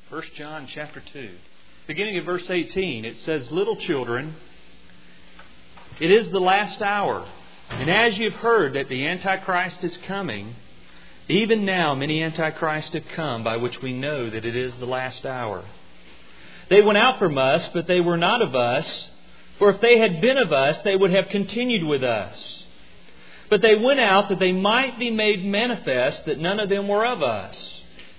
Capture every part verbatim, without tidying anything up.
First John chapter two. Beginning at verse eighteen, it says, "Little children, it is the last hour. And as you've heard that the Antichrist is coming, even now many Antichrists have come, by which we know that it is the last hour. They went out from us, but they were not of us. For if they had been of us, they would have continued with us. But they went out that they might be made manifest that none of them were of us.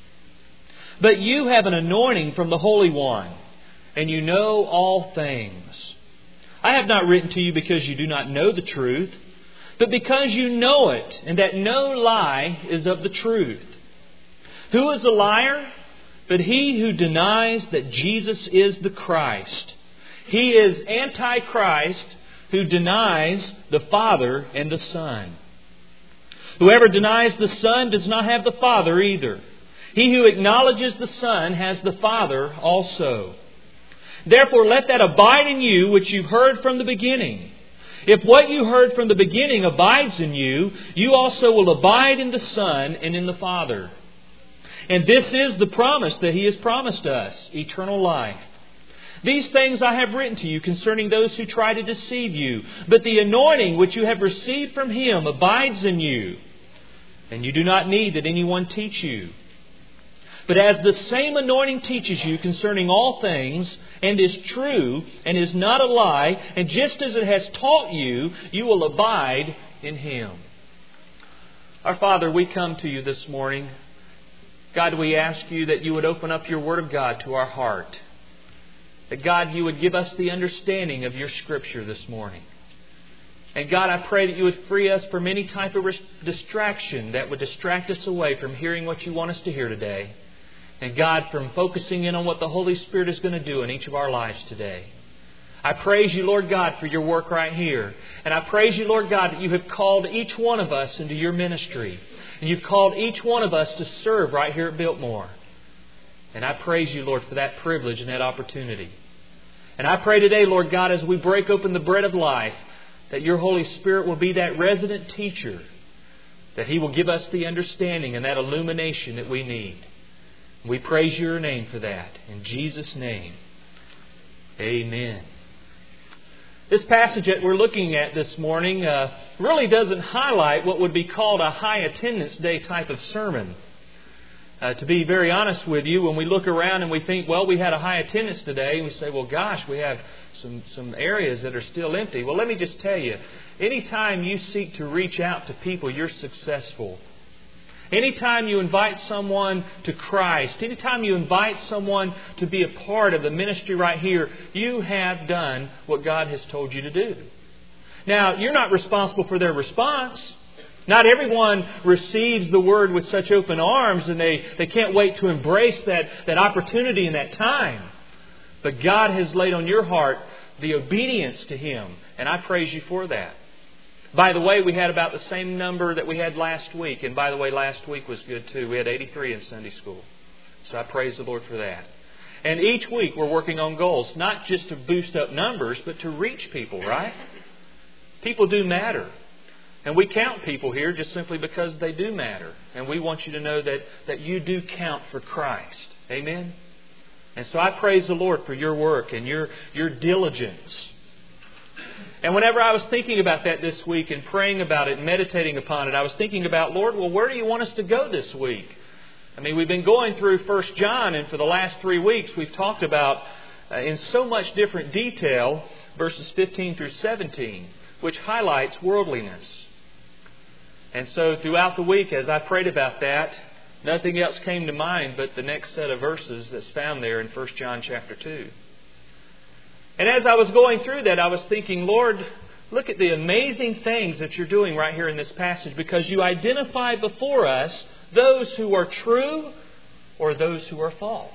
But you have an anointing from the Holy One, and you know all things. I have not written to you because you do not know the truth, but because you know it, and that no lie is of the truth. Who is a liar? But he who denies that Jesus is the Christ. He is Antichrist, who denies the Father and the Son. Whoever denies the Son does not have the Father either. He who acknowledges the Son has the Father also. Therefore let that abide in you which you've heard from the beginning. If what you heard from the beginning abides in you, you also will abide in the Son and in the Father. And this is the promise that He has promised us, eternal life. These things I have written to you concerning those who try to deceive you. But the anointing which you have received from Him abides in you. And you do not need that anyone teach you. But as the same anointing teaches you concerning all things, and is true, and is not a lie, and just as it has taught you, you will abide in Him." Our Father, we come to you this morning. God, we ask you that you would open up your Word of God to our heart. That God, you would give us the understanding of your Scripture this morning. And God, I pray that you would free us from any type of distraction that would distract us away from hearing what you want us to hear today. And God, from focusing in on what the Holy Spirit is going to do in each of our lives today. I praise you, Lord God, for your work right here. And I praise you, Lord God, that you have called each one of us into your ministry. And you've called each one of us to serve right here at Biltmore. And I praise you, Lord, for that privilege and that opportunity. And I pray today, Lord God, as we break open the bread of life, that your Holy Spirit will be that resident teacher. That He will give us the understanding and that illumination that we need. We praise your name for that. In Jesus' name, amen. This passage that we're looking at this morning uh, really doesn't highlight what would be called a high attendance day type of sermon. Uh, to be very honest with you, when we look around and we think, well, we had a high attendance today, and we say, well, gosh, we have some, some areas that are still empty. Well, let me just tell you, anytime you seek to reach out to people, you're successful. Anytime you invite someone to Christ, anytime you invite someone to be a part of the ministry right here, you have done what God has told you to do. Now, you're not responsible for their response. Not everyone receives the Word with such open arms and they, they can't wait to embrace that, that opportunity and that time. But God has laid on your heart the obedience to Him, and I praise you for that. By the way, we had about the same number that we had last week. And by the way, last week was good too. We had eighty-three in Sunday school. So I praise the Lord for that. And each week we're working on goals, not just to boost up numbers, but to reach people, right? People do matter. And we count people here just simply because they do matter. And we want you to know that, that you do count for Christ. Amen? And so I praise the Lord for your work and your, your diligence. And whenever I was thinking about that this week and praying about it and meditating upon it, I was thinking about, Lord, well, where do you want us to go this week? I mean, we've been going through First John, and for the last three weeks we've talked about uh, in so much different detail verses fifteen through seventeen, which highlights worldliness. And so throughout the week, as I prayed about that, nothing else came to mind but the next set of verses that's found there in First John chapter two. And as I was going through that, I was thinking, Lord, look at the amazing things that you're doing right here in this passage, because you identify before us those who are true or those who are false.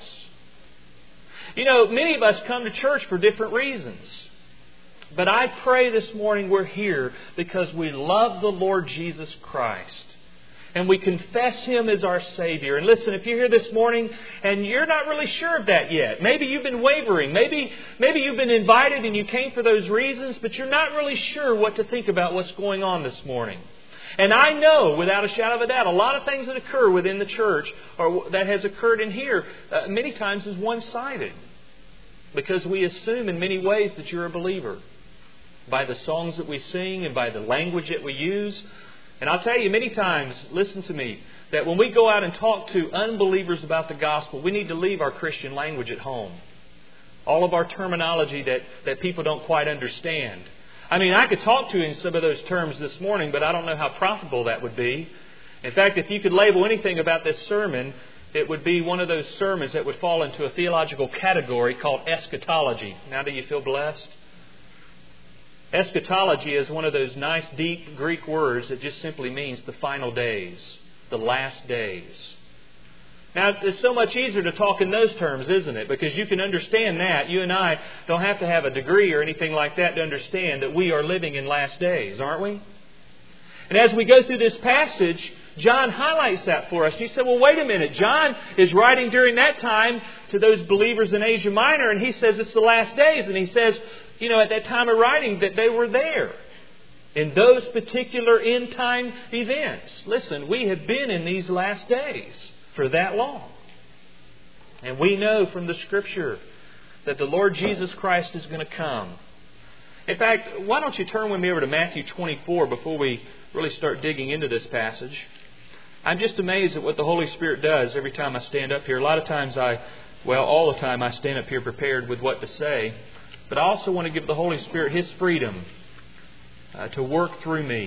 You know, many of us come to church for different reasons. But I pray this morning we're here because we love the Lord Jesus Christ. And we confess Him as our Savior. And listen, if you're here this morning and you're not really sure of that yet, maybe you've been wavering, maybe, maybe you've been invited and you came for those reasons, but you're not really sure what to think about what's going on this morning. And I know, without a shadow of a doubt, a lot of things that occur within the church, or that has occurred in here, uh, many times is one-sided. Because we assume in many ways that you're a believer. By the songs that we sing and by the language that we use. And I'll tell you many times, listen to me, that when we go out and talk to unbelievers about the gospel, we need to leave our Christian language at home. All of our terminology that, that people don't quite understand. I mean, I could talk to you in some of those terms this morning, but I don't know how profitable that would be. In fact, if you could label anything about this sermon, it would be one of those sermons that would fall into a theological category called eschatology. Now, do you feel blessed? Eschatology is one of those nice, deep Greek words that just simply means the final days, the last days. Now, it's so much easier to talk in those terms, isn't it? Because you can understand that. You and I don't have to have a degree or anything like that to understand that we are living in last days, aren't we? And as we go through this passage, John highlights that for us. You say, well, wait a minute. John is writing during that time to those believers in Asia Minor, and he says it's the last days. And he says, you know, at that time of writing that they were there in those particular end time events. Listen, we have been in these last days for that long. And we know from the Scripture that the Lord Jesus Christ is going to come. In fact, why don't you turn with me over to Matthew twenty-four before we really start digging into this passage. I'm just amazed at what the Holy Spirit does every time I stand up here. A lot of times I, well, all the time I stand up here prepared with what to say. But I also want to give the Holy Spirit His freedom uh, to work through me.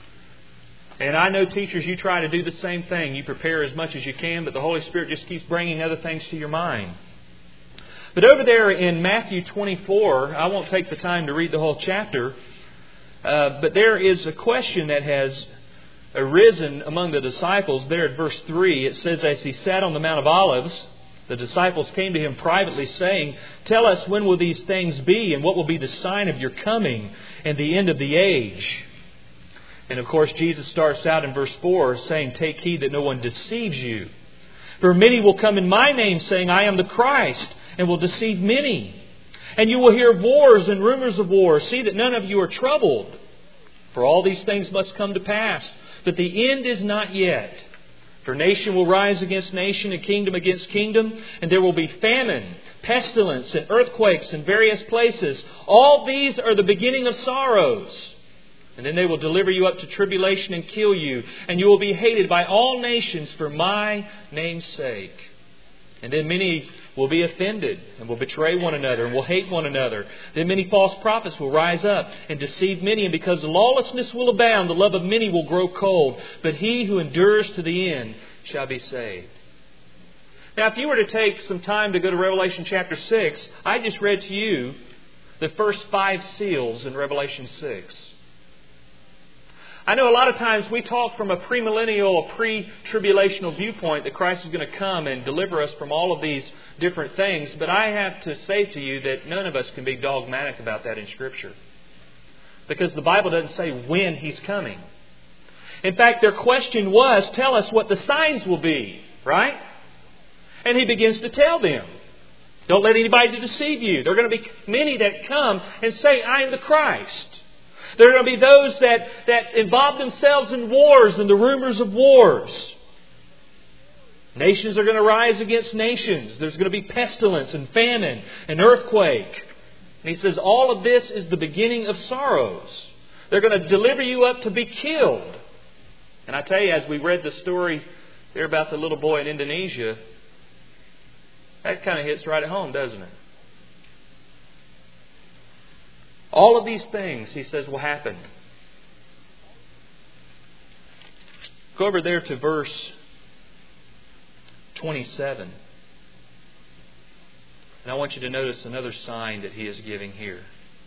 And I know, teachers, you try to do the same thing. You prepare as much as you can, but the Holy Spirit just keeps bringing other things to your mind. But over there in Matthew twenty-four, I won't take the time to read the whole chapter, uh, but there is a question that has arisen among the disciples. There at verse three, it says, as He sat on the Mount of Olives, the disciples came to Him privately, saying, tell us, when will these things be, and what will be the sign of your coming and the end of the age? And of course, Jesus starts out in verse four saying, take heed that no one deceives you. For many will come in my name, saying, I am the Christ, and will deceive many. And you will hear of wars and rumors of wars. See that none of you are troubled. For all these things must come to pass, but the end is not yet. For nation will rise against nation, and kingdom against kingdom, and there will be famine, pestilence, and earthquakes in various places. All these are the beginning of sorrows. And then they will deliver you up to tribulation and kill you, and you will be hated by all nations for my name's sake. And then many will be offended and will betray one another and will hate one another. Then many false prophets will rise up and deceive many. And because lawlessness will abound, the love of many will grow cold. But he who endures to the end shall be saved. Now, if you were to take some time to go to Revelation chapter six, I just read to you the first five seals in Revelation six. I know a lot of times we talk from a premillennial, a pre-tribulational viewpoint that Christ is going to come and deliver us from all of these different things. But I have to say to you that none of us can be dogmatic about that in Scripture. Because the Bible doesn't say when He's coming. In fact, their question was, tell us what the signs will be, right? And He begins to tell them. Don't let anybody deceive you. There are going to be many that come and say, I am the Christ. There are going to be those that, that involve themselves in wars and the rumors of wars. Nations are going to rise against nations. There's going to be pestilence and famine and earthquake. And He says all of this is the beginning of sorrows. They're going to deliver you up to be killed. And I tell you, as we read the story there about the little boy in Indonesia, that kind of hits right at home, doesn't it? All of these things, He says, will happen. Go over there to verse twenty-seven. And I want you to notice another sign that He is giving here.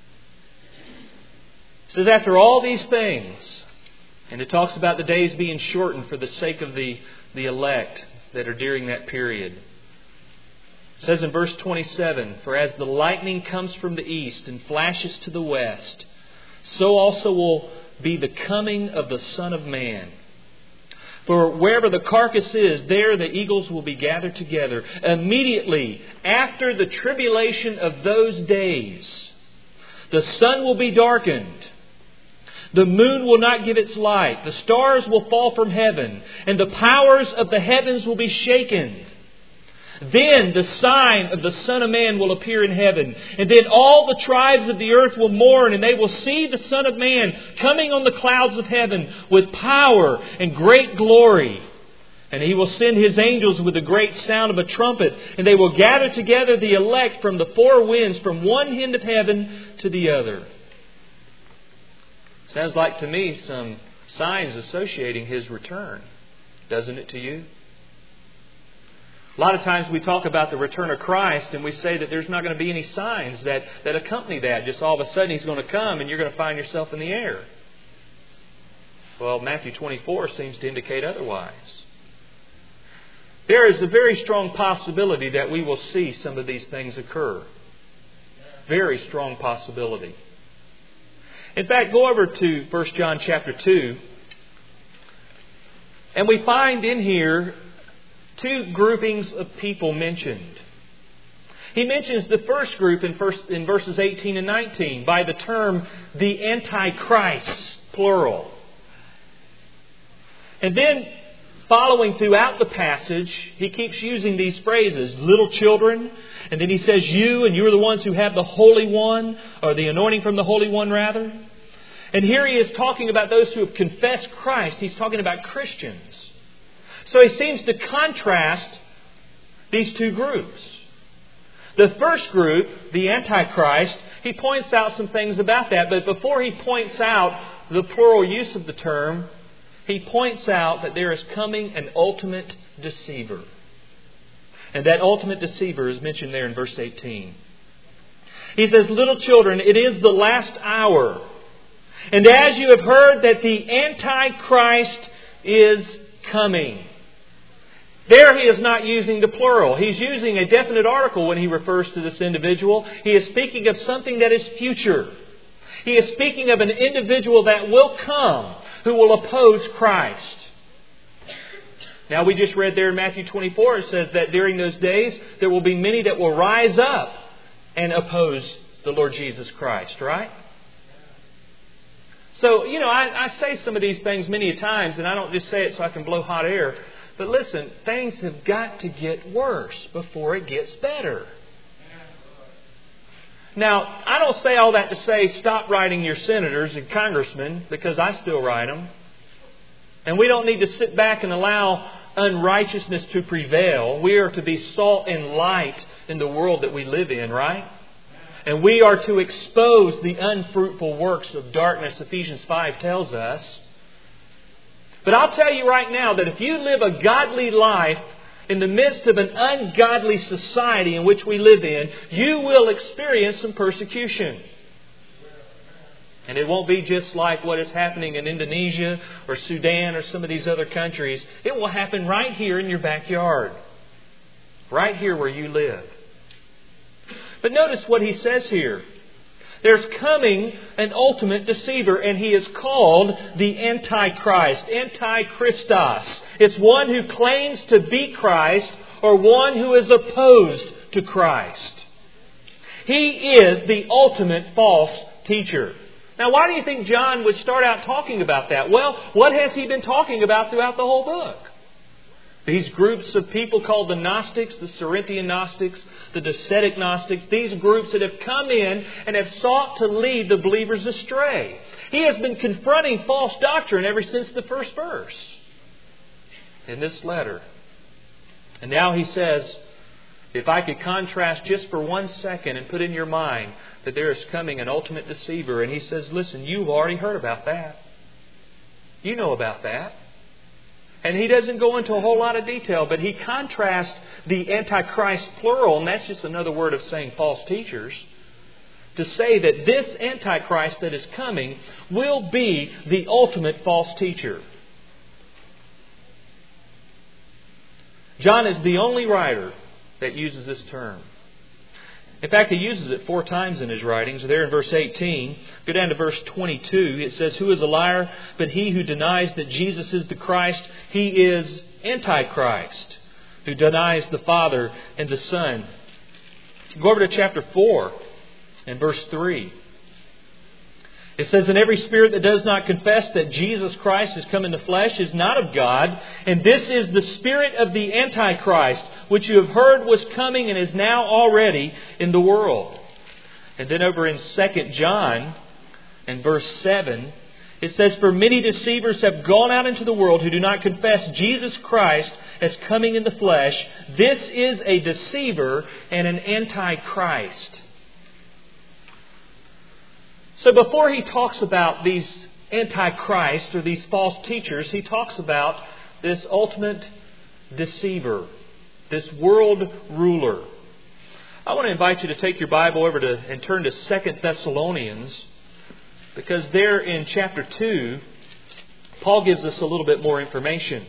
It says, after all these things, and it talks about the days being shortened for the sake of the, the elect that are during that period. It says in verse twenty-seven, for as the lightning comes from the east and flashes to the west, so also will be the coming of the Son of Man. For wherever the carcass is, there the eagles will be gathered together. Immediately after the tribulation of those days, the sun will be darkened. The moon will not give its light. The stars will fall from heaven, and the powers of the heavens will be shaken. Then the sign of the Son of Man will appear in heaven. And then all the tribes of the earth will mourn, and they will see the Son of Man coming on the clouds of heaven with power and great glory. And He will send His angels with the great sound of a trumpet, and they will gather together the elect from the four winds, from one end of heaven to the other. Sounds like to me some signs associating His return. Doesn't it to you? A lot of times we talk about the return of Christ and we say that there's not going to be any signs that, that accompany that. Just all of a sudden He's going to come and you're going to find yourself in the air. Well, Matthew twenty-four seems to indicate otherwise. There is a very strong possibility that we will see some of these things occur. Very strong possibility. In fact, go over to First John chapter two. And we find in here two groupings of people mentioned. He mentions the first group in, first, in verses eighteen and nineteen by the term the Antichrist, plural. And then following throughout the passage, he keeps using these phrases, little children, and then he says you, and you're the ones who have the Holy One, or the anointing from the Holy One rather. And here he is talking about those who have confessed Christ. He's talking about Christians. So he seems to contrast these two groups. The first group, the Antichrist, he points out some things about that. But before he points out the plural use of the term, he points out that there is coming an ultimate deceiver. And that ultimate deceiver is mentioned there in verse eighteen. He says, little children, it is the last hour. And as you have heard that the Antichrist is coming. There he is not using the plural. He's using a definite article when he refers to this individual. He is speaking of something that is future. He is speaking of an individual that will come who will oppose Christ. Now we just read there in Matthew twenty-four, it says that during those days there will be many that will rise up and oppose the Lord Jesus Christ, right? So, you know, I, I say some of these things many times, and I don't just say it so I can blow hot air. But listen, things have got to get worse before it gets better. Now, I don't say all that to say stop writing your senators and congressmen, because I still write them. And we don't need to sit back and allow unrighteousness to prevail. We are to be salt and light in the world that we live in, right? And we are to expose the unfruitful works of darkness, Ephesians five tells us. But I'll tell you right now that if you live a godly life in the midst of an ungodly society in which we live in, you will experience some persecution. And it won't be just like what is happening in Indonesia or Sudan or some of these other countries. It will happen right here in your backyard. Right here where you live. But notice what he says here. There's coming an ultimate deceiver, and he is called the Antichrist, Antichristos. It's one who claims to be Christ or one who is opposed to Christ. He is the ultimate false teacher. Now, why do you think John would start out talking about that? Well, what has he been talking about throughout the whole book? These groups of people called the Gnostics, the Cerinthian Gnostics, the Docetic Gnostics, these groups that have come in and have sought to lead the believers astray. He has been confronting false doctrine ever since the first verse in this letter. And now he says, if I could contrast just for one second and put in your mind that there is coming an ultimate deceiver. And he says, listen, you've already heard about that. You know about that. And he doesn't go into a whole lot of detail, but he contrasts the Antichrist plural, and that's just another word of saying false teachers, to say that this Antichrist that is coming will be the ultimate false teacher. John is the only writer that uses this term. In fact, he uses it four times in his writings. There in verse eighteen, go down to verse twenty-two. It says, who is a liar but he who denies that Jesus is the Christ? He is Antichrist, who denies the Father and the Son. Go over to chapter four and verse three. It says, "And every spirit that does not confess that Jesus Christ has come in the flesh is not of God. And this is the spirit of the Antichrist, which you have heard was coming and is now already in the world." And then over in Second John, in verse seven, it says, "For many deceivers have gone out into the world who do not confess Jesus Christ as coming in the flesh. This is a deceiver and an antichrist." So before he talks about these antichrists or these false teachers, he talks about this ultimate deceiver, this world ruler. I want to invite you to take your Bible over to and turn to Second Thessalonians, because there in chapter two, Paul gives us a little bit more information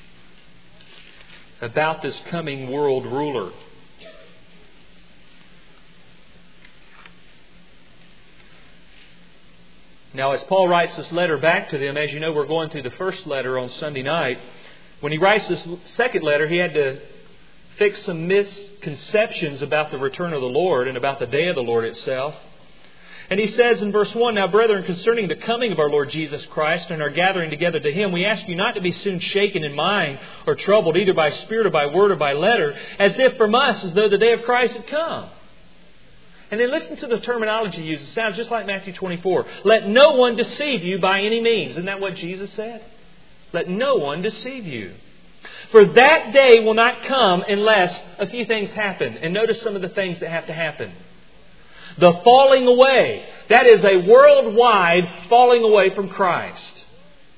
about this coming world ruler. Now, as Paul writes this letter back to them, as you know, we're going through the first letter on Sunday night. When he writes this second letter, he had to fix some misconceptions about the return of the Lord and about the day of the Lord itself. And he says in verse one, "Now, brethren, concerning the coming of our Lord Jesus Christ and our gathering together to Him, we ask you not to be soon shaken in mind or troubled, either by spirit or by word or by letter, as if from us, as though the day of Christ had come." And then listen to the terminology used. It sounds just like Matthew twenty-four. "Let no one deceive you by any means." Isn't that what Jesus said? Let no one deceive you. "For that day will not come unless a few things happen." And notice some of the things that have to happen. The falling away. That is a worldwide falling away from Christ.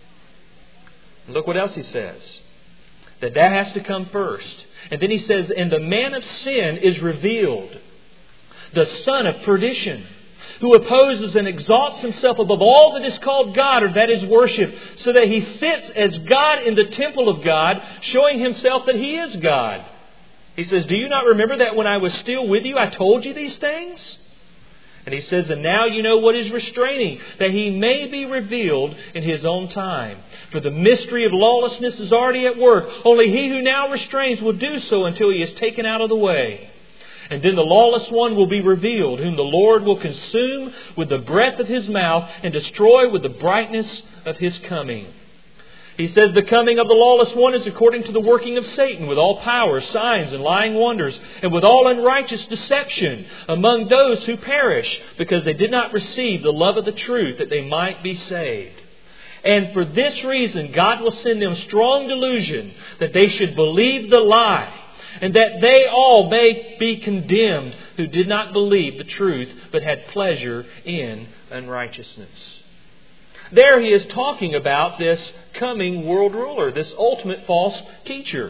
And look what else he says. That that has to come first. And then he says, "And the man of sin is revealed, the son of perdition, who opposes and exalts himself above all that is called God or that is worshipped, so that he sits as God in the temple of God, showing himself that he is God." He says, "Do you not remember that when I was still with you, I told you these things?" And he says, "And now you know what is restraining, that he may be revealed in his own time. For the mystery of lawlessness is already at work. Only he who now restrains will do so until he is taken out of the way. And then the lawless one will be revealed, whom the Lord will consume with the breath of His mouth and destroy with the brightness of His coming." He says, "The coming of the lawless one is according to the working of Satan, with all power, signs, and lying wonders, and with all unrighteous deception among those who perish, because they did not receive the love of the truth, that they might be saved. And for this reason, God will send them strong delusion, that they should believe the lie, and that they all may be condemned who did not believe the truth, but had pleasure in unrighteousness." There he is talking about this coming world ruler, this ultimate false teacher.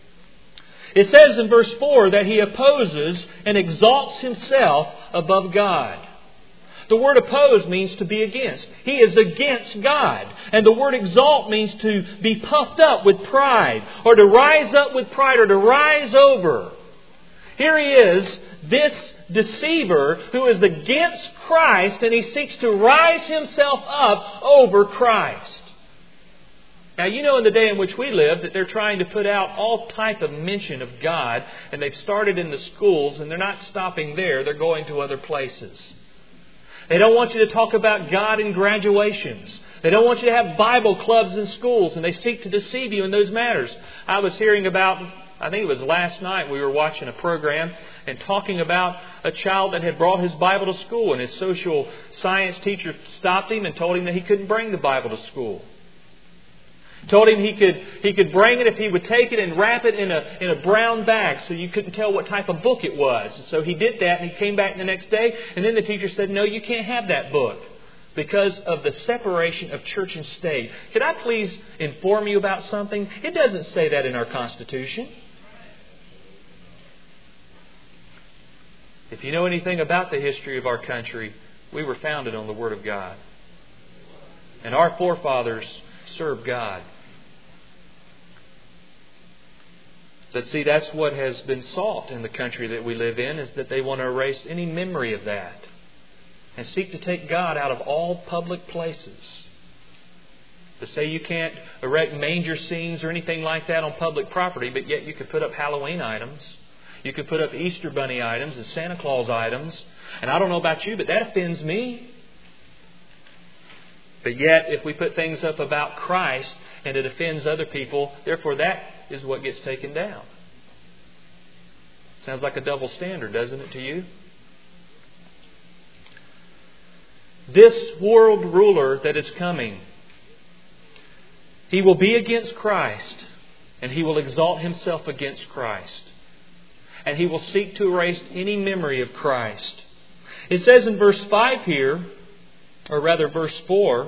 It says in verse four that he opposes and exalts himself above God. The word oppose means to be against. He is against God. And the word exalt means to be puffed up with pride, or to rise up with pride, or to rise over. Here he is, this deceiver who is against Christ, and he seeks to rise himself up over Christ. Now, you know in the day in which we live that they're trying to put out all type of mention of God, and they've started in the schools, and they're not stopping there. They're going to other places. They don't want you to talk about God in graduations. They don't want you to have Bible clubs in schools, and they seek to deceive you in those matters. I was hearing about, I think it was last night, we were watching a program and talking about a child that had brought his Bible to school, and his social science teacher stopped him and told him that he couldn't bring the Bible to school. Told him he could he could bring it if he would take it and wrap it in a in a brown bag so you couldn't tell what type of book it was. So he did that, and he came back the next day, and then the teacher said, "No, you can't have that book because of the separation of church and state." Could I please inform you about something? It doesn't say that in our Constitution. If you know anything about the history of our country, we were founded on the Word of God. And our forefathers served God. But see, that's what has been sought in the country that we live in, is that they want to erase any memory of that and seek to take God out of all public places. To say you can't erect manger scenes or anything like that on public property, but yet you could put up Halloween items. You could put up Easter Bunny items and Santa Claus items. And I don't know about you, but that offends me. But yet, if we put things up about Christ and it offends other people, therefore that is what gets taken down. Sounds like a double standard, doesn't it, to you? This world ruler that is coming, he will be against Christ, and he will exalt himself against Christ. And he will seek to erase any memory of Christ. It says in verse five here, or rather verse four,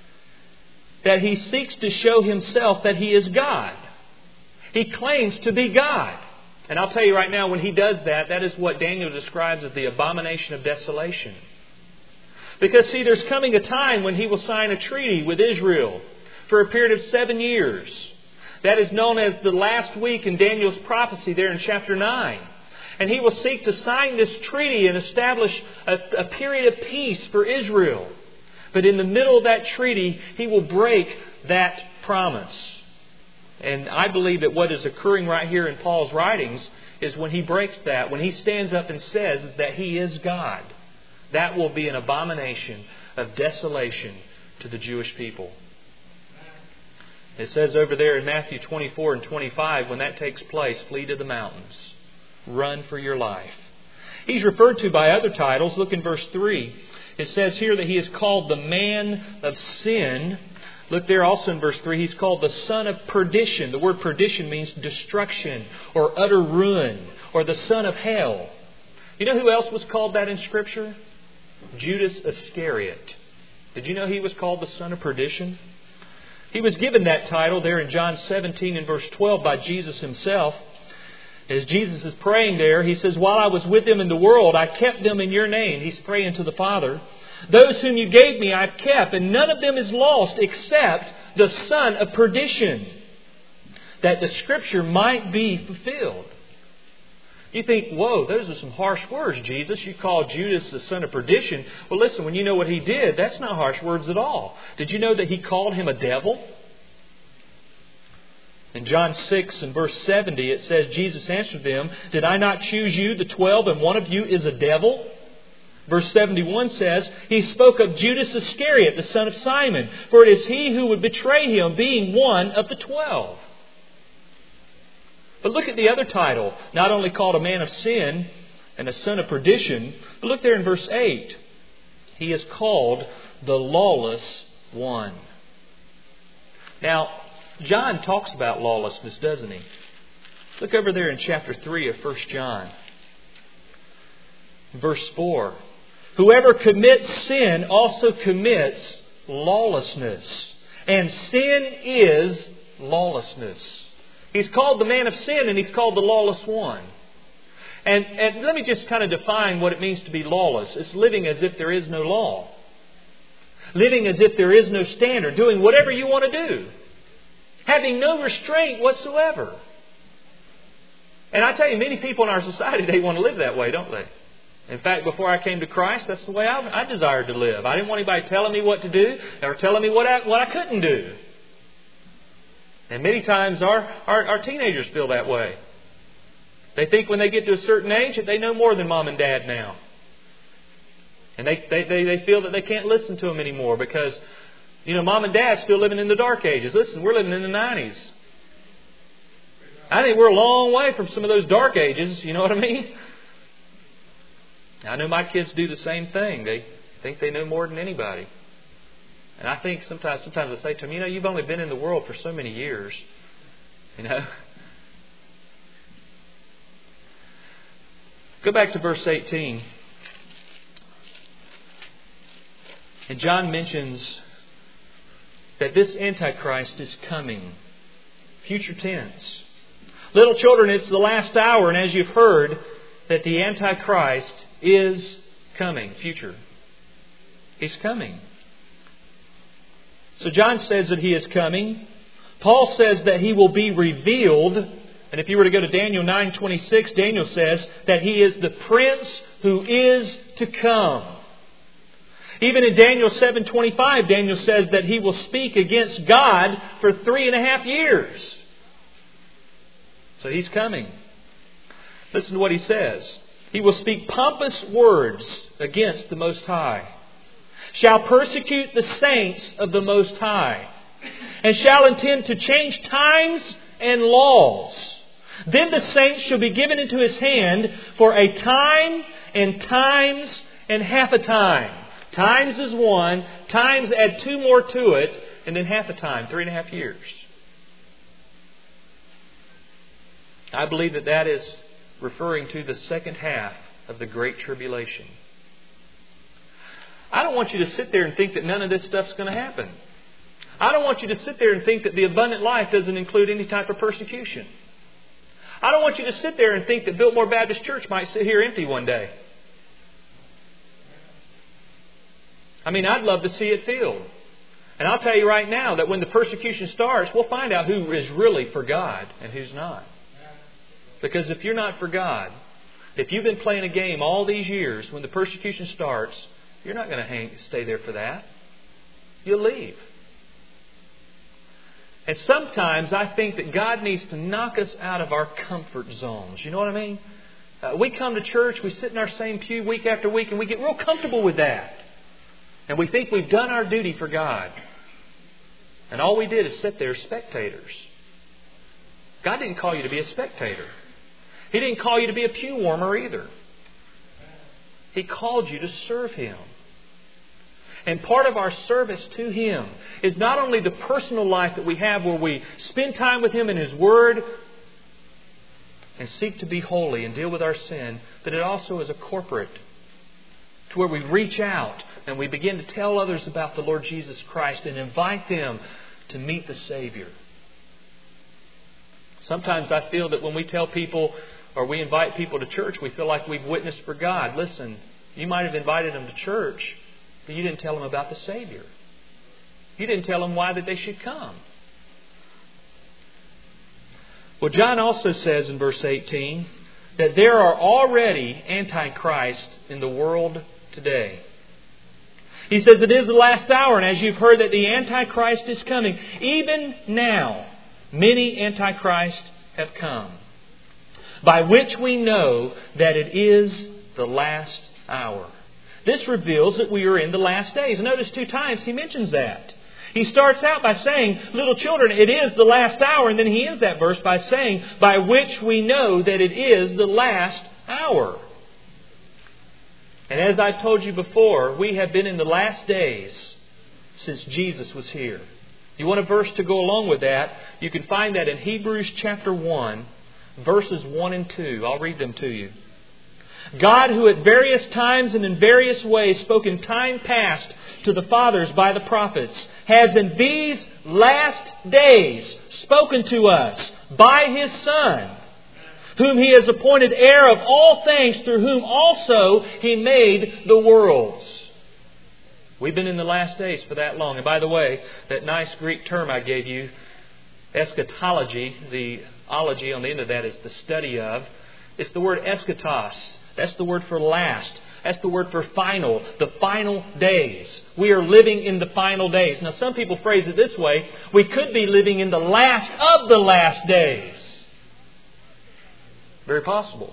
that he seeks to show himself that he is God. He claims to be God. And I'll tell you right now, when he does that, that is what Daniel describes as the abomination of desolation. Because, see, there's coming a time when he will sign a treaty with Israel for a period of seven years. That is known as the last week in Daniel's prophecy there in chapter nine. And he will seek to sign this treaty and establish a, a period of peace for Israel. But in the middle of that treaty, he will break that promise. And I believe that what is occurring right here in Paul's writings is when he breaks that, when he stands up and says that he is God, that will be an abomination of desolation to the Jewish people. It says over there in Matthew twenty-four and twenty-five, when that takes place, flee to the mountains. Run for your life. He's referred to by other titles. Look in verse three. It says here that he is called the man of sin. Look there also in verse three. He's called the son of perdition. The word perdition means destruction or utter ruin or the son of hell. You know who else was called that in Scripture? Judas Iscariot. Did you know he was called the son of perdition? He was given that title there in John seventeen and verse twelve by Jesus himself. As Jesus is praying there, he says, while I was with them in the world, I kept them in your name. He's praying to the Father. Those whom you gave me, I've kept, and none of them is lost except the son of perdition, that the Scripture might be fulfilled. You think, whoa, those are some harsh words, Jesus. You call Judas the son of perdition. Well, listen, when you know what he did, that's not harsh words at all. Did you know that he called him a devil? In John six and verse seventy, it says, Jesus answered them, did I not choose you, the twelve, and one of you is a devil? Verse seventy-one says, he spoke of Judas Iscariot, the son of Simon, for it is he who would betray him, being one of the twelve. But look at the other title, not only called a man of sin and a son of perdition, but look there in verse eight. He is called the lawless one. Now, John talks about lawlessness, doesn't he? Look over there in chapter three of First John. Verse four. Whoever commits sin also commits lawlessness. And sin is lawlessness. He's called the man of sin and he's called the lawless one. And, and let me just kind of define what it means to be lawless. It's living as if there is no law. Living as if there is no standard. Doing whatever you want to do. Having no restraint whatsoever. And I tell you, many people in our society, they want to live that way, don't they? In fact, before I came to Christ, that's the way I, I desired to live. I didn't want anybody telling me what to do or telling me what I, what I couldn't do. And many times our, our, our teenagers feel that way. They think when they get to a certain age that they know more than mom and dad now. And they, they, they, they feel that they can't listen to them anymore because, you know, mom and dad's still living in the dark ages. Listen, we're living in the nineties. I think we're a long way from some of those dark ages. You know what I mean? I know my kids do the same thing. They think they know more than anybody. And I think sometimes sometimes I say to them, you know, you've only been in the world for so many years. You know? Go back to verse eighteen. And John mentions that this Antichrist is coming. Future tense. Little children, it's the last hour, and as you've heard, that the Antichrist is coming. Future. He's coming. So John says that he is coming. Paul says that he will be revealed. And if you were to go to Daniel nine twenty-six, Daniel says that he is the Prince who is to come. Even in Daniel seven twenty-five, Daniel says that he will speak against God for three and a half years. So he's coming. Listen to what he says. He will speak pompous words against the Most High. shall persecute the saints of the Most High, and shall intend to change times and laws. Then the saints shall be given into His hand for a time and times and half a time. Times is one, times add two more to it, and then half a time, three and a half years. I believe that that is referring to the second half of the Great Tribulation. I don't want you to sit there and think that none of this stuff's going to happen. I don't want you to sit there and think that the abundant life doesn't include any type of persecution. I don't want you to sit there and think that Biltmore Baptist Church might sit here empty one day. I mean, I'd love to see it filled. And I'll tell you right now that when the persecution starts, we'll find out who is really for God and who's not. Because if you're not for God, if you've been playing a game all these years, when the persecution starts, you're not going to hang, stay there for that. You'll leave. And sometimes I think that God needs to knock us out of our comfort zones. You know what I mean? Uh, we come to church, we sit in our same pew week after week, and we get real comfortable with that. And we think we've done our duty for God. And all we did is sit there as spectators. God didn't call you to be a spectator. He didn't call you to be a pew warmer either. He called you to serve Him. And part of our service to Him is not only the personal life that we have where we spend time with Him in His Word and seek to be holy and deal with our sin, but it also is a corporate to where we reach out and we begin to tell others about the Lord Jesus Christ and invite them to meet the Savior. Sometimes I feel that when we tell people or we invite people to church, we feel like we've witnessed for God. Listen, you might have invited them to church, but you didn't tell them about the Savior. You didn't tell them why that they should come. Well, John also says in verse eighteen that there are already antichrists in the world today. He says it is the last hour, and as you've heard that the Antichrist is coming, even now many antichrists have come, by which we know that it is the last hour. This reveals that we are in the last days. Notice two times he mentions that. He starts out by saying, little children, it is the last hour. And then he ends that verse by saying, by which we know that it is the last hour. And as I've told you before, we have been in the last days since Jesus was here. You want a verse to go along with that? You can find that in Hebrews chapter one, verses one and two. I'll read them to you. God, who at various times and in various ways spoke in time past to the fathers by the prophets, has in these last days spoken to us by His Son, whom He has appointed heir of all things, through whom also He made the worlds. We've been in the last days for that long. And by the way, that nice Greek term I gave you, eschatology, the ology on the end of that is the study of. It's the word eschatos. That's the word for last. That's the word for final. The final days. We are living in the final days. Now some people phrase it this way. We could be living in the last of the last days. Very possible.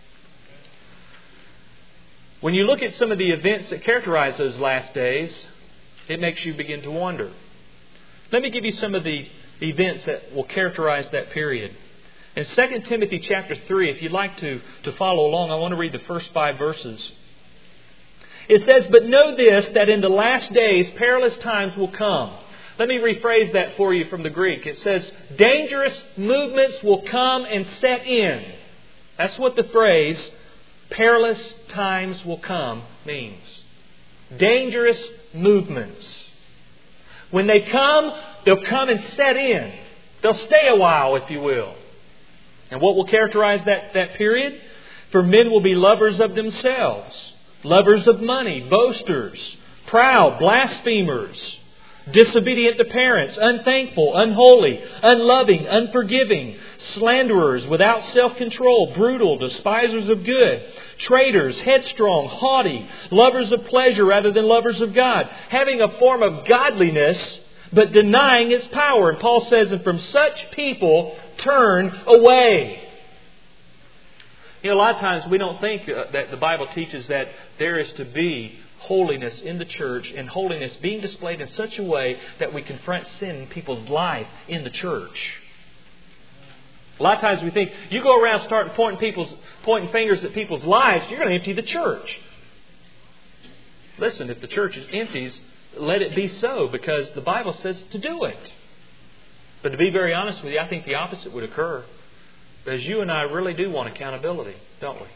When you look at some of the events that characterize those last days, it makes you begin to wonder. Let me give you some of the events that will characterize that period. In Second Timothy chapter three, if you'd like to, to follow along, I want to read the first five verses. It says, but know this, that in the last days perilous times will come. Let me rephrase that for you from the Greek. It says, dangerous movements will come and set in. That's what the phrase, perilous times will come, means. Dangerous movements. When they come, they'll come and set in. They'll stay a while, if you will. And what will characterize that, that period? For men will be lovers of themselves, lovers of money, boasters, proud, blasphemers, disobedient to parents, unthankful, unholy, unloving, unforgiving, slanderers, without self-control, brutal, despisers of good, traitors, headstrong, haughty, lovers of pleasure rather than lovers of God, having a form of godliness but denying its power. And Paul says, and from such people turn away. You know, a lot of times we don't think that the Bible teaches that there is to be holiness in the church and holiness being displayed in such a way that we confront sin in people's life in the church. A lot of times we think, you go around starting pointing people's pointing fingers at people's lives, you're going to empty the church. Listen, if the church is empties, let it be so, because the Bible says to do it. But to be very honest with you, I think the opposite would occur. Because you and I really do want accountability, don't we?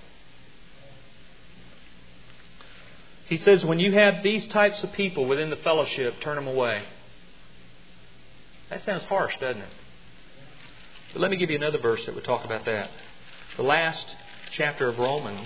He says, when you have these types of people within the fellowship, turn them away. That sounds harsh, doesn't it? But let me give you another verse that would talk about that. The last chapter of Romans,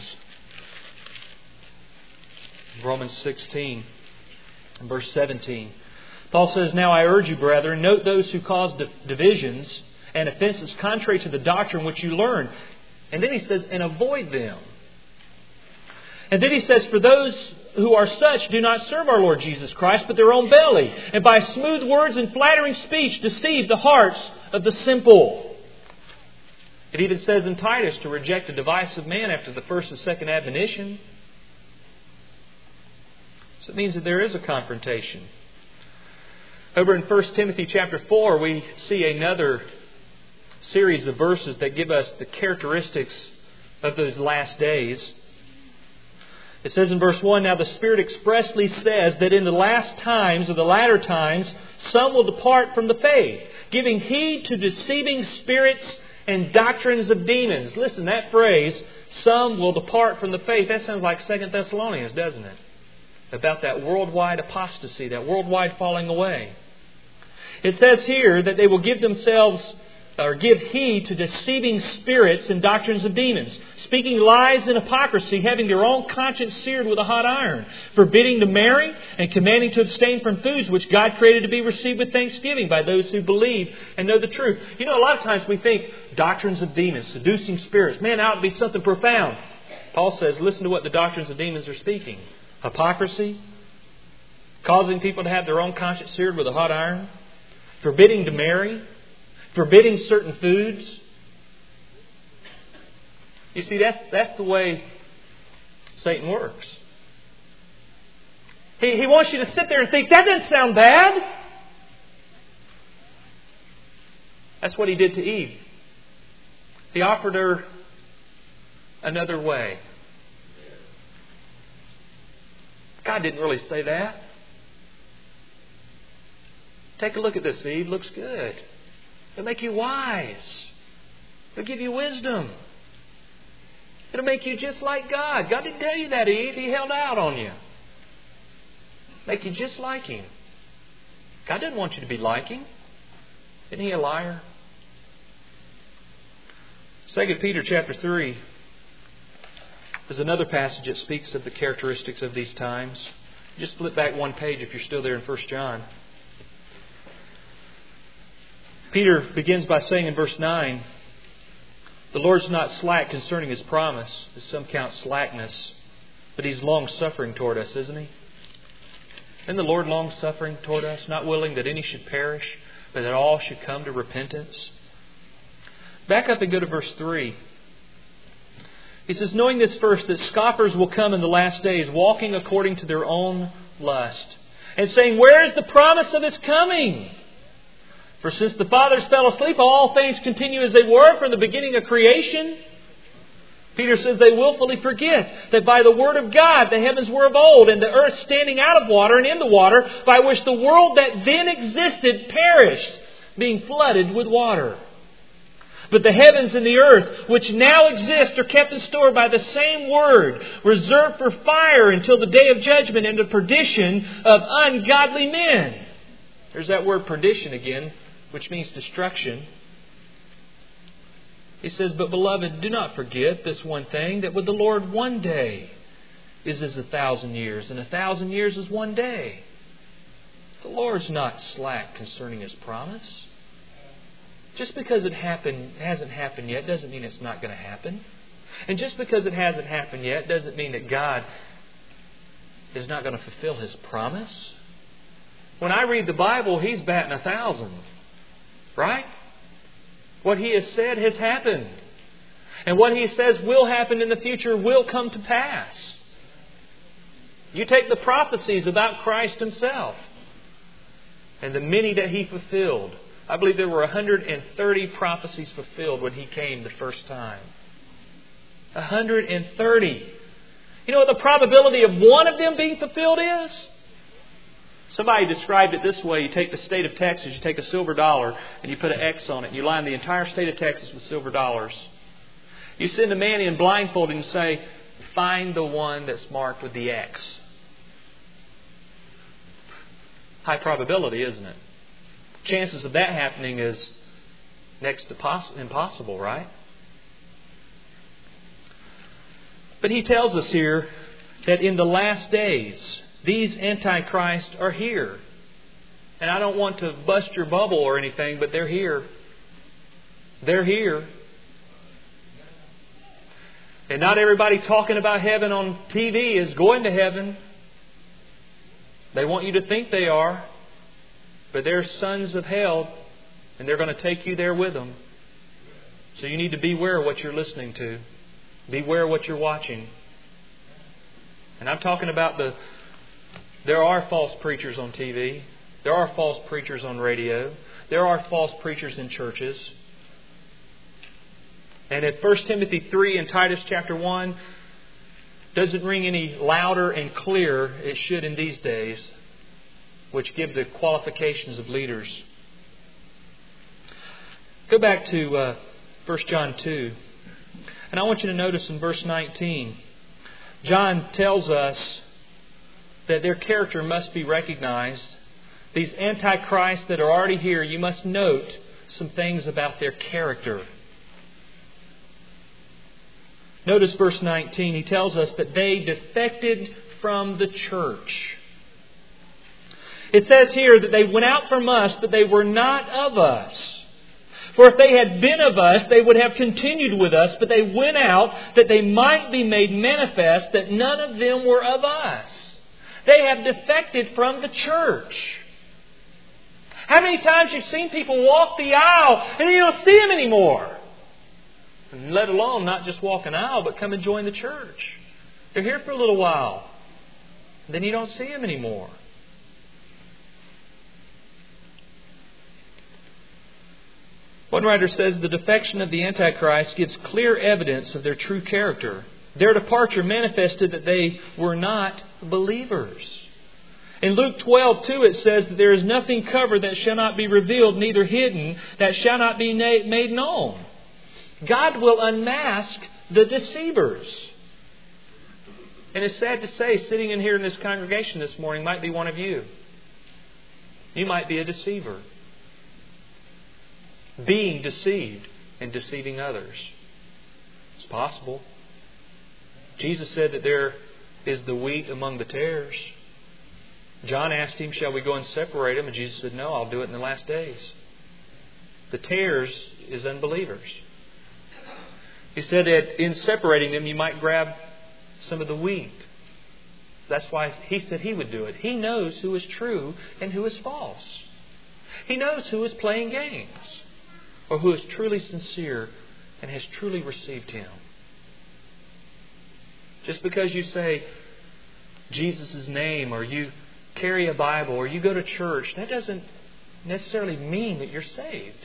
Romans sixteen, and verse seventeen. Paul says, now I urge you, brethren, note those who cause divisions and offenses contrary to the doctrine which you learn. And then he says, and avoid them. And then he says, for those who are such do not serve our Lord Jesus Christ, but their own belly, and by smooth words and flattering speech deceive the hearts of the simple. It even says in Titus to reject a divisive man after the first and second admonition. So it means that there is a confrontation. Over in First Timothy chapter four, we see another series of verses that give us the characteristics of those last days. It says in verse one, now the Spirit expressly says that in the last times, or the latter times, some will depart from the faith, giving heed to deceiving spirits and doctrines of demons. Listen, that phrase, some will depart from the faith, that sounds like Second Thessalonians, doesn't it? About that worldwide apostasy, that worldwide falling away. It says here that they will give themselves or give heed to deceiving spirits and doctrines of demons, speaking lies and hypocrisy, having their own conscience seared with a hot iron, forbidding to marry and commanding to abstain from foods which God created to be received with thanksgiving by those who believe and know the truth. You know, a lot of times we think doctrines of demons, seducing spirits, man, that ought to be something profound. Paul says, listen to what the doctrines of demons are speaking. Hypocrisy, causing people to have their own conscience seared with a hot iron, forbidding to marry, forbidding certain foods. You see, that's, that's the way Satan works. He, he wants you to sit there and think, that doesn't sound bad. That's what he did to Eve. He offered her another way. God didn't really say that. Take a look at this, Eve. Looks good. It'll make you wise. It'll give you wisdom. It'll make you just like God. God didn't tell you that, Eve. He held out on you. Make you just like Him. God didn't want you to be like Him. Isn't He a liar? Second Peter chapter three is another passage that speaks of the characteristics of these times. Just flip back one page if you're still there in First John. Peter begins by saying in verse nine, the Lord's not slack concerning His promise, as some count slackness, but He's long-suffering toward us, isn't He? Isn't the Lord long-suffering toward us, not willing that any should perish, but that all should come to repentance? Back up and go to verse three. He says, knowing this first, that scoffers will come in the last days, walking according to their own lust, and saying, where is the promise of His coming? For since the fathers fell asleep, all things continue as they were from the beginning of creation. Peter says they willfully forget that by the word of God the heavens were of old, and the earth standing out of water and in the water, by which the world that then existed perished, being flooded with water. But the heavens and the earth, which now exist, are kept in store by the same word, reserved for fire until the day of judgment and the perdition of ungodly men. There's that word perdition again, which means destruction. He says, but beloved, do not forget this one thing, that with the Lord one day is as a thousand years, and a thousand years is one day. The Lord's not slack concerning His promise. Just because it happened, hasn't happened yet doesn't mean it's not going to happen. And just because it hasn't happened yet doesn't mean that God is not going to fulfill His promise. When I read the Bible, He's batting a thousand. Right? What He has said has happened. And what He says will happen in the future will come to pass. You take the prophecies about Christ Himself and the many that He fulfilled. I believe there were one hundred thirty prophecies fulfilled when He came the first time. one hundred thirty. You know what the probability of one of them being fulfilled is? Somebody described it this way. You take the state of Texas, you take a silver dollar, and you put an X on it, and you line the entire state of Texas with silver dollars. You send a man in blindfolded and say, find the one that's marked with the X. High probability, isn't it? Chances of that happening is next to poss- impossible, right? But He tells us here that in the last days, these antichrists are here. And I don't want to bust your bubble or anything, but they're here. They're here. And not everybody talking about heaven on T V is going to heaven. They want you to think they are. But they're sons of hell, and they're going to take you there with them. So you need to beware of what you're listening to. Beware of what you're watching. And I'm talking about the... There are false preachers on T V. There are false preachers on radio. There are false preachers in churches. And if First Timothy three and Titus chapter one doesn't ring any louder and clearer, it should in these days, which give the qualifications of leaders. Go back to uh, First John two. And I want you to notice in verse nineteen, John tells us that their character must be recognized. These antichrists that are already here, you must note some things about their character. Notice verse nineteen. He tells us that they defected from the church. It says here that they went out from us, but they were not of us. For if they had been of us, they would have continued with us, but they went out that they might be made manifest that none of them were of us. They have defected from the church. How many times you've seen people walk the aisle and you don't see them anymore? And let alone not just walk an aisle, but come and join the church. They're here for a little while. Then you don't see them anymore. One writer says the defection of the Antichrist gives clear evidence of their true character. Their departure manifested that they were not believers. In Luke twelve two it says that there is nothing covered that shall not be revealed, neither hidden that shall not be made known. God will unmask the deceivers. And it's sad to say, sitting in here in this congregation this morning might be one of you. You might be a deceiver. Being deceived and deceiving others. It's possible. Jesus said that there is the wheat among the tares. John asked Him, shall we go and separate them? And Jesus said, no, I'll do it in the last days. The tares is unbelievers. He said that in separating them, you might grab some of the wheat. That's why He said He would do it. He knows who is true and who is false. He knows who is playing games or who is truly sincere and has truly received Him. Just because you say Jesus' name or you carry a Bible or you go to church, that doesn't necessarily mean that you're saved.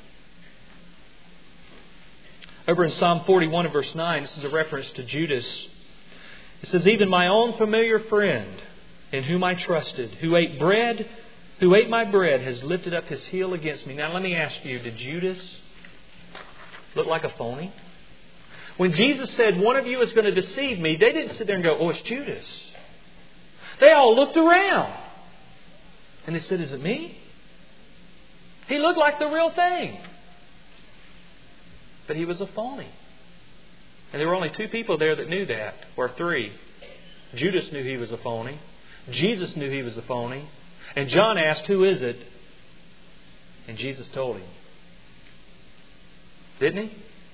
Over in Psalm forty-one and verse nine, this is a reference to Judas. It says, even my own familiar friend in whom I trusted, who ate bread, who ate my bread, has lifted up his heel against me. Now let me ask you, did Judas look like a phony? When Jesus said, one of you is going to deceive me, they didn't sit there and go, oh, it's Judas. They all looked around. And they said, is it me? He looked like the real thing. But he was a phony. And there were only two people there that knew that, or three. Judas knew he was a phony. Jesus knew he was a phony. And John asked, who is it? And Jesus told him. Didn't He?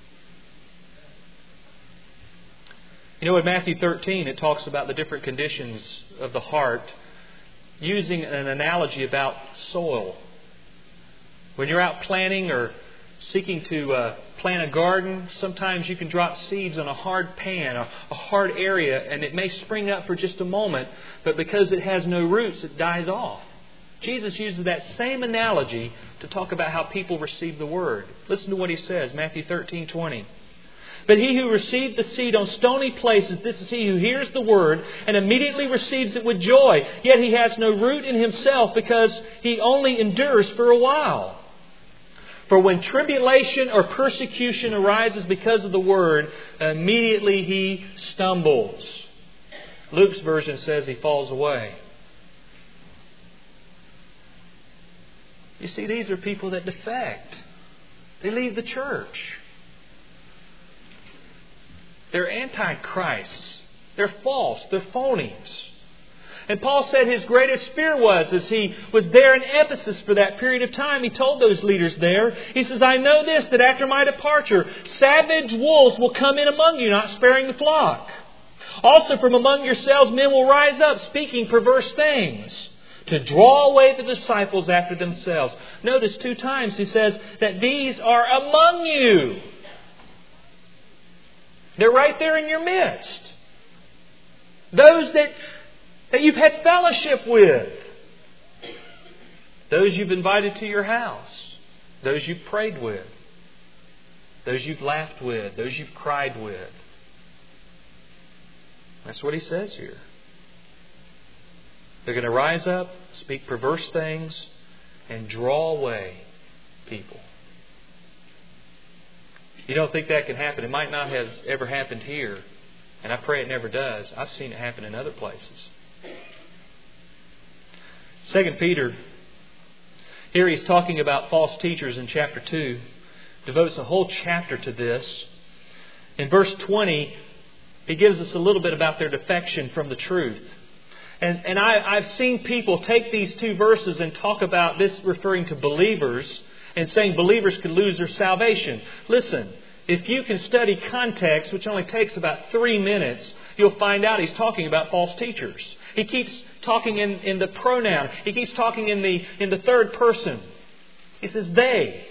You know, in Matthew thirteen, it talks about the different conditions of the heart, using an analogy about soil. When you're out planting or seeking to uh, plant a garden, sometimes you can drop seeds on a hard pan, a, a hard area, and it may spring up for just a moment, but because it has no roots, it dies off. Jesus uses that same analogy to talk about how people receive the Word. Listen to what He says, Matthew thirteen twenty. But he who received the seed on stony places, this is he who hears the Word and immediately receives it with joy. Yet he has no root in himself because he only endures for a while. For when tribulation or persecution arises because of the Word, immediately he stumbles. Luke's version says he falls away. You see, these are people that defect. They leave the church. They're antichrists. They're false. They're phonies. And Paul said his greatest fear was, as he was there in Ephesus for that period of time, he told those leaders there, he says, I know this, that after my departure, savage wolves will come in among you, not sparing the flock. Also from among yourselves men will rise up, speaking perverse things, to draw away the disciples after themselves. Notice two times he says that these are among you. They're right there in your midst. Those that, that you've had fellowship with. Those you've invited to your house. Those you've prayed with. Those you've laughed with. Those you've cried with. That's what he says here. They're going to rise up, speak perverse things, and draw away people. You don't think that can happen. It might not have ever happened here. And I pray it never does. I've seen it happen in other places. Second Peter, here he's talking about false teachers in chapter two. Devotes a whole chapter to this. In verse twenty, he gives us a little bit about their defection from the truth. And, and I, I've seen people take these two verses and talk about this referring to believers and saying believers could lose their salvation. Listen, if you can study context, which only takes about three minutes, you'll find out he's talking about false teachers. He keeps talking in, in the pronoun. He keeps talking in the, in the third person. He says, they.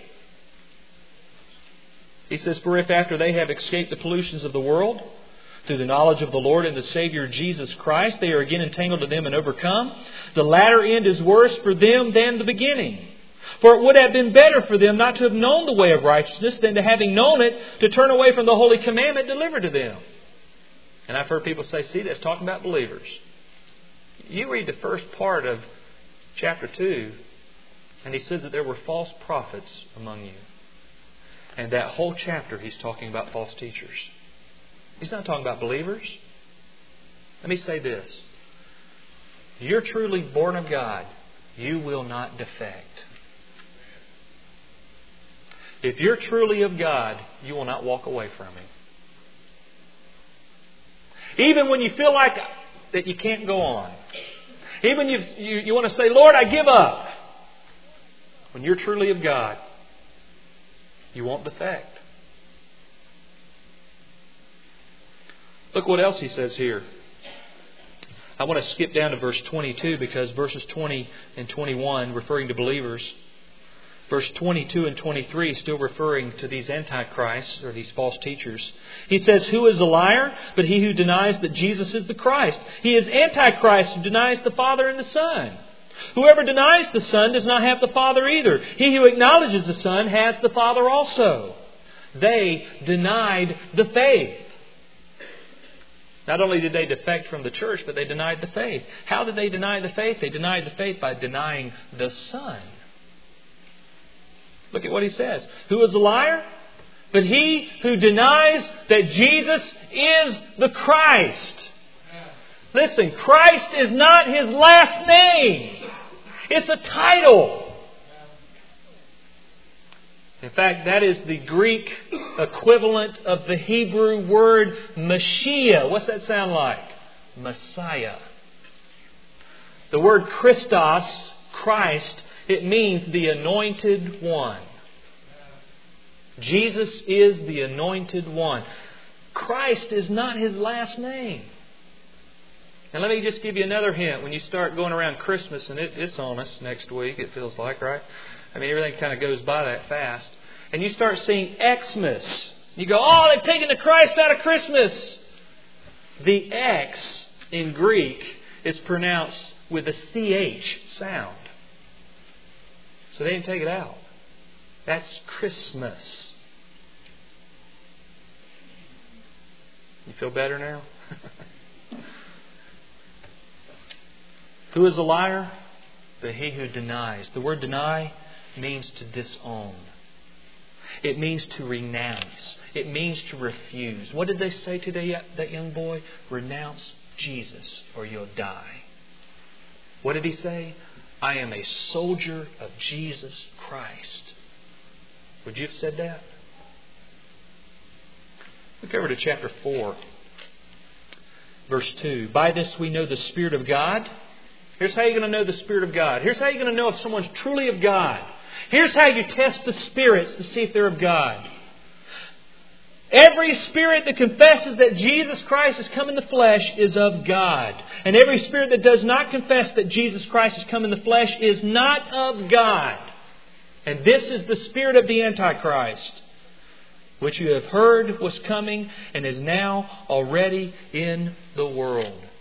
He says, for if after they have escaped the pollutions of the world, through the knowledge of the Lord and the Savior Jesus Christ, they are again entangled to them and overcome. The latter end is worse for them than the beginning. For it would have been better for them not to have known the way of righteousness than to having known it, to turn away from the holy commandment delivered to them. And I've heard people say, see, that's talking about believers. You read the first part of chapter two, and he says that there were false prophets among you. And that whole chapter he's talking about false teachers. He's not talking about believers. Let me say this. If you're truly born of God, you will not defect. If you're truly of God, you will not walk away from Him. Even when you feel like that you can't go on. Even if you, you want to say, Lord, I give up. When you're truly of God, you won't defect. Look what else he says here. I want to skip down to verse twenty-two because verses twenty and twenty-one, referring to believers. Verse twenty-two and twenty-three, still referring to these antichrists or these false teachers. He says, who is a liar but he who denies that Jesus is the Christ? He is antichrist who denies the Father and the Son. Whoever denies the Son does not have the Father either. He who acknowledges the Son has the Father also. They denied the faith. Not only did they defect from the church, but they denied the faith. How did they deny the faith? They denied the faith by denying the Son. Look at what he says. Who is a liar? But he who denies that Jesus is the Christ. Listen, Christ is not His last name. It's a title. In fact, that is the Greek equivalent of the Hebrew word Mashiach. What's that sound like? Messiah. The word Christos, Christ, it means the anointed one. Jesus is the anointed one. Christ is not His last name. And let me just give you another hint. When you start going around Christmas, and it, it's on us next week, it feels like, right? I mean, everything kind of goes by that fast. and you start seeing Xmas, you go, oh, they've taken the Christ out of Christmas. The X in Greek is pronounced with a C H sound. So they didn't take it out. That's Christmas. You feel better now? Who is a liar? But he who denies. The word deny means to disown. It means to renounce. It means to refuse. What did they say to that young boy? Renounce Jesus or you'll die. What did he say? I am a soldier of Jesus Christ. Would you have said that? Look over to chapter four, verse two. By this we know the Spirit of God. Here's how you're going to know the Spirit of God. Here's how you're going to know if someone's truly of God. Here's how you test the spirits to see if they're of God. Every spirit that confesses that Jesus Christ has come in the flesh is of God. And every spirit that does not confess that Jesus Christ has come in the flesh is not of God. And this is the spirit of the Antichrist, which you have heard was coming and is now already in the world.